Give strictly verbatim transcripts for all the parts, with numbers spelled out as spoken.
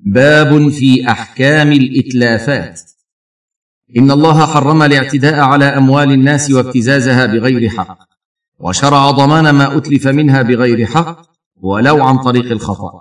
باب في أحكام الإتلافات. إن الله حرم الاعتداء على أموال الناس وابتزازها بغير حق، وشرع ضمان ما أتلف منها بغير حق ولو عن طريق الخطأ.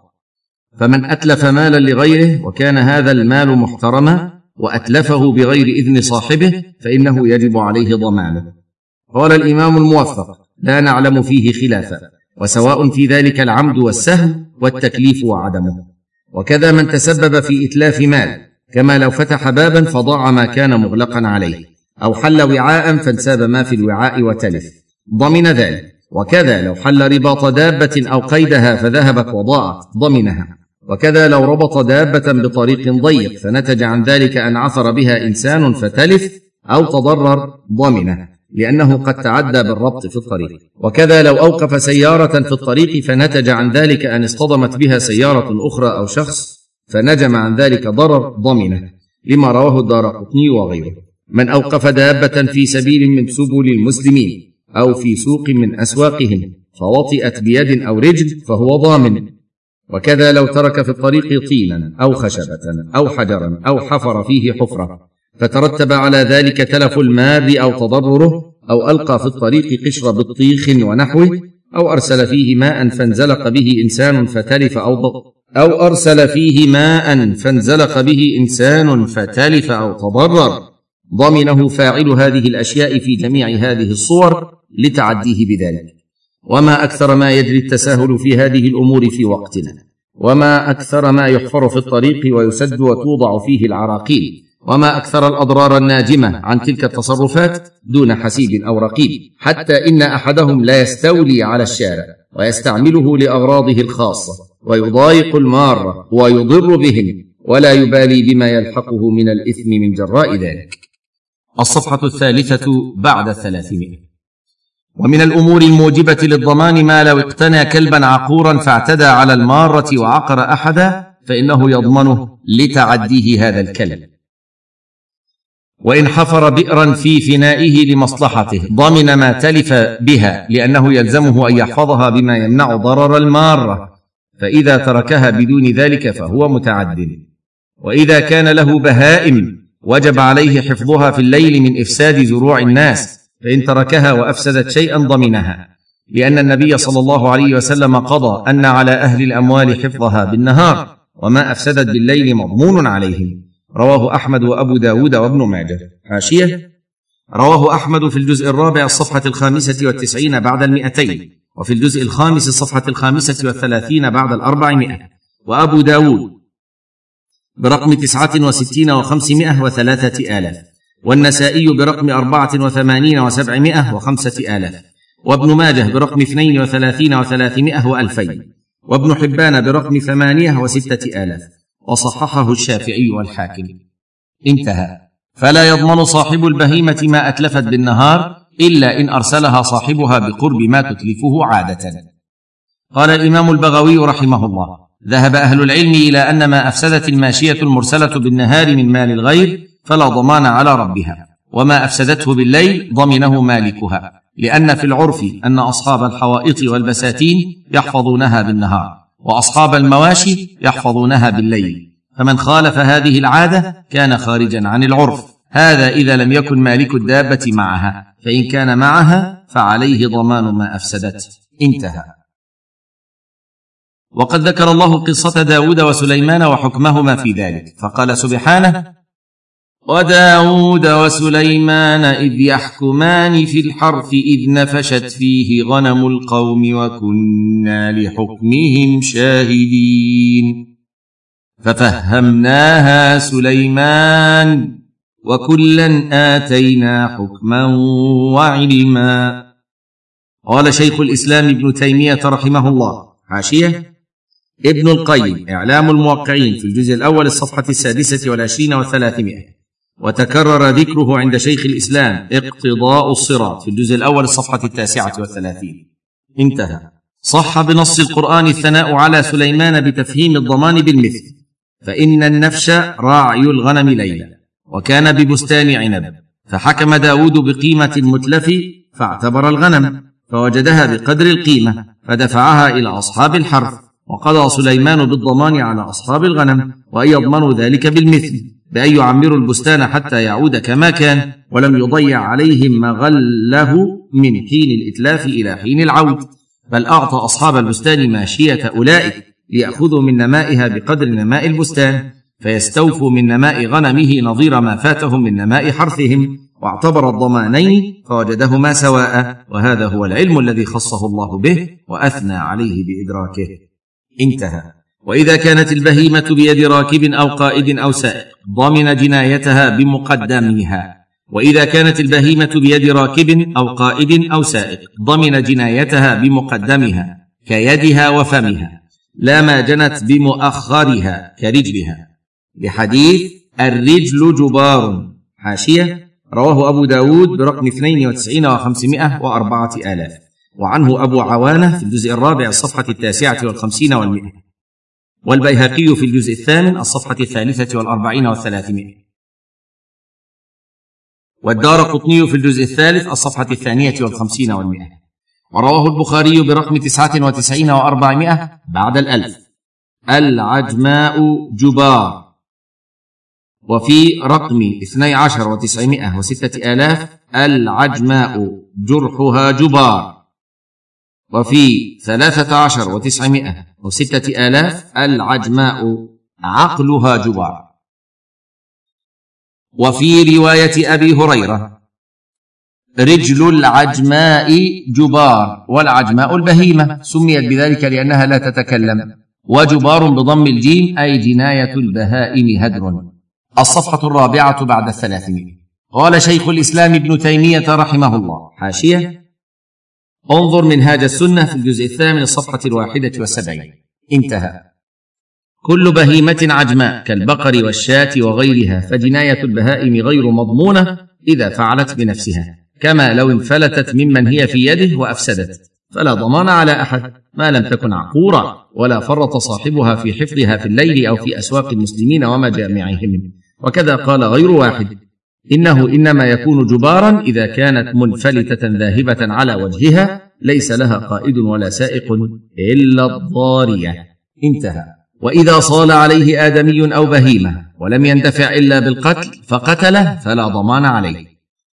فمن أتلف مالا لغيره وكان هذا المال محترما وأتلفه بغير إذن صاحبه فإنه يجب عليه ضمانه. قال الإمام الموفق: لا نعلم فيه خلافا، وسواء في ذلك العمد والسهو والتكليف وعدمه. وكذا من تسبب في إتلاف مال، كما لو فتح بابا فضاع ما كان مغلقا عليه، أو حل وعاء فانساب ما في الوعاء وتلف، ضمن ذلك. وكذا لو حل رباط دابة أو قيدها فذهبت وضاعت، ضمنها. وكذا لو ربط دابة بطريق ضيق فنتج عن ذلك أن عثر بها إنسان فتلف أو تضرر، ضمنه، لأنه قد تعدى بالربط في الطريق. وكذا لو أوقف سيارة في الطريق فنتج عن ذلك أن اصطدمت بها سيارة أخرى أو شخص فنجم عن ذلك ضرر، ضمنه، لما رواه الدارقطني وغيره. من أوقف دابة في سبيل من سبل المسلمين أو في سوق من أسواقهم فوطئت بيد أو رجل فهو ضامن. وكذا لو ترك في الطريق طينا أو خشبة أو حجرا أو حفر فيه حفرة فترتب على ذلك تلف المار أو تضرره، أو ألقى في الطريق قشر بطيخ ونحوه، أو أرسل فيه ماء فانزلق به إنسان فتلف أو ضر أو أرسل فيه ماء فانزلق به إنسان فتلف أو تضرر، ضمنه فاعل هذه الأشياء في جميع هذه الصور لتعديه بذلك. وما أكثر ما يجري التساهل في هذه الأمور في وقتنا، وما أكثر ما يحفر في الطريق ويسد وتوضع فيه العراقيل، وما أكثر الأضرار الناجمة عن تلك التصرفات دون حسيب أو رقيب، حتى إن أحدهم لا يستولي على الشارع ويستعمله لأغراضه الخاصة ويضايق المارة ويضر بهم ولا يبالي بما يلحقه من الإثم من جراء ذلك. الصفحة الثالثة بعد الثلاثمائة. ومن الأمور الموجبة للضمان ما لو اقتنى كلبا عقورا فاعتدى على المارة وعقر أحدا فإنه يضمنه لتعديه هذا الكلب. وإن حفر بئرا في فنائه لمصلحته ضمن ما تلف بها، لأنه يلزمه أن يحفظها بما يمنع ضرر المارة، فإذا تركها بدون ذلك فهو متعد. وإذا كان له بهائم وجب عليه حفظها في الليل من إفساد زروع الناس، فإن تركها وأفسدت شيئا ضمنها، لأن النبي صلى الله عليه وسلم قضى أن على أهل الأموال حفظها بالنهار، وما أفسدت بالليل مضمون عليهم. رواه أحمد وأبو داود وابن ماجه. حاشية: رواه أحمد في الجزء الرابع الصفحة الخامسة والتسعين بعد المئتين، وفي الجزء الخامس الصفحة الخامسة والثلاثين بعد الأربعمائة، وأبو داود برقم تسعة وستين وخمسمائة وثلاثة آلاف، والنسائي برقم أربعة وثمانين وسبعمائة وخمسة آلاف، وابن ماجه برقم اثنين وثلاثين وثلاثمائة وألفين، وابن حبان برقم ثمانية وستة آلاف، وصححه الشافعي والحاكم. انتهى. فلا يضمن صاحب البهيمة ما أتلفت بالنهار إلا إن أرسلها صاحبها بقرب ما تتلفه عادة. قال الإمام البغوي رحمه الله: ذهب أهل العلم إلى أن ما أفسدت الماشية المرسلة بالنهار من مال الغير فلا ضمان على ربها، وما أفسدته بالليل ضمنه مالكها، لأن في العرف أن أصحاب الحوائط والبساتين يحفظونها بالنهار، وأصحاب المواشي يحفظونها بالليل، فمن خالف هذه العادة كان خارجا عن العرف. هذا إذا لم يكن مالك الدابة معها، فإن كان معها فعليه ضمان ما أفسدته. انتهى. وقد ذكر الله قصة داود وسليمان وحكمهما في ذلك، فقال سبحانه: وداود وسليمان إذ يحكمان في الحرث إذ نفشت فيه غنم القوم وكنا لحكمهم شاهدين، ففهمناها سليمان وكلا آتينا حكما وعلما. قال شيخ الإسلام ابن تيمية رحمه الله. حاشية: ابن القيم إعلام الموقعين في الجزء الأول الصفحة السادسة والعشرين والثلاثمائة، وتكرر ذكره عند شيخ الإسلام اقتضاء الصراط في الجزء الأول الصفحة التاسعة والثلاثين. انتهى. صح بنص القرآن الثناء على سليمان بتفهيم الضمان بالمثل، فإن النفش راعي الغنم ليلة، وكان ببستان عنب، فحكم داود بقيمة المتلف فاعتبر الغنم فوجدها بقدر القيمة فدفعها إلى أصحاب الحرث، وقضى سليمان بالضمان على أصحاب الغنم، وأن يضمنوا ذلك بالمثل، بأن يعمروا البستان حتى يعود كما كان، ولم يضيع عليهم مغله من حين الإتلاف إلى حين العود، بل أعطى أصحاب البستان ماشية أولئك ليأخذوا من نمائها بقدر نماء البستان، فيستوفوا من نماء غنمه نظير ما فاتهم من نماء حرثهم، واعتبر الضمانين فوجدهما سواء، وهذا هو العلم الذي خصه الله به وأثنى عليه بإدراكه. انتهى. وإذا كانت البهيمة بيد راكب أو قائد أو سائق ضمن جنايتها بمقدمها. وإذا كانت البهيمة بيد راكب أو قائد أو سائق ضمن جنايتها بمقدمها كيدها وفمها، لا ما جنت بمؤخرها كرجلها، لحديث الرجل جبار. حاشية: رواه أبو داود برقم اثنين وتسعين وخمسمائة وأربعة آلاف، وعنه أبو عوانة في الجزء الرابع الصفحة التاسعة والخمسين والمئة، والبيهقي في الجزء الثامن الصفحة الثالثة والأربعين والثلاثمائة، والدارقطني في الجزء الثالث الصفحة الثانية والخمسين والمئة، ورواه البخاري برقم تسعة وتسعين وأربعمائة بعد الألف العجماء جبار، وفي رقم اثني عشر وتسعمائة وستة آلاف العجماء جرحها جبار، وفي ثلاثة عشر وتسعمائة وستة آلاف العجماء عقلها جبار. وفي رواية أبي هريرة رجل العجماء جبار، والعجماء البهيمة سميت بذلك لأنها لا تتكلم، وجبار بضم الجيم أي جناية البهائم هدر. الصفحة الرابعة بعد الثلاثمائة. قال شيخ الإسلام ابن تيمية رحمه الله: حاشية: انظر منهاج السنة في الجزء الثامن الصفحة الواحدة والسبعين. انتهى. كل بهيمة عجماء كالبقر والشاة وغيرها، فجناية البهائم غير مضمونة إذا فعلت بنفسها، كما لو انفلتت ممن هي في يده وأفسدت، فلا ضمان على أحد ما لم تكن عقورا، ولا فرط صاحبها في حفظها في الليل أو في أسواق المسلمين ومجامعهم. وكذا قال غير واحد: إنه إنما يكون جبارا إذا كانت منفلتة ذاهبة على وجهها ليس لها قائد ولا سائق إلا الضارية. انتهى. وإذا صال عليه آدمي أو بهيمة ولم يندفع إلا بالقتل فقتله فلا ضمان عليه،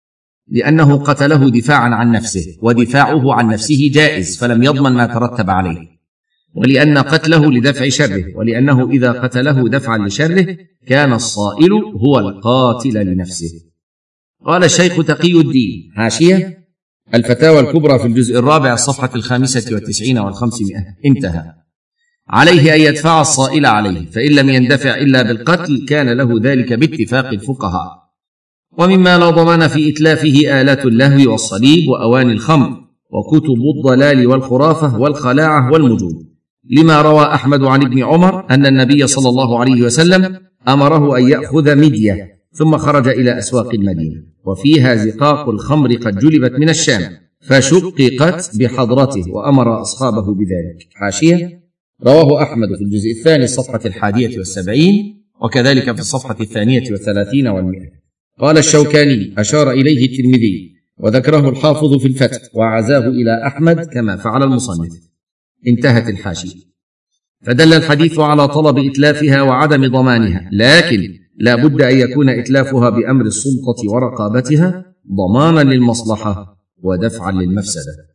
لأنه قتله دفاعا عن نفسه، ودفاعه عن نفسه جائز فلم يضمن ما ترتب عليه، ولأن قتله لدفع شره، ولأنه إذا قتله دفعا لشره كان الصائل هو القاتل لنفسه. قال الشيخ تقي الدين: حاشية: الفتاوى الكبرى في الجزء الرابع الصفحة الخامسة والتسعين والخمسمائة. انتهى. عليه أن يدفع الصائل عليه، فإن لم يندفع إلا بالقتل كان له ذلك باتفاق الفقهاء. ومما لا ضمان في إتلافه آلات اللهو والصليب وأواني الخمر وكتب الضلال والخرافة والخلاعة والمجون، لما روى أحمد عن ابن عمر أن النبي صلى الله عليه وسلم أمره أن يأخذ مدية ثم خرج إلى أسواق المدينة، وفيها زقاق الخمر قد جلبت من الشام فشققت بحضرته، وأمر أصحابه بذلك. حاشية: رواه أحمد في الجزء الثاني الصفحة الحادية والسبعين، وكذلك في الصفحة الثانية والثلاثين والمئة. قال الشوكاني: أشار إليه الترمذي وذكره الحافظ في الفتح وعزاه إلى أحمد كما فعل المصنف. انتهت الحاشية. فدل الحديث على طلب إتلافها وعدم ضمانها، لكن لا بد أن يكون إتلافها بأمر السلطة ورقابتها ضمانا للمصلحة ودفعا للمفسدة.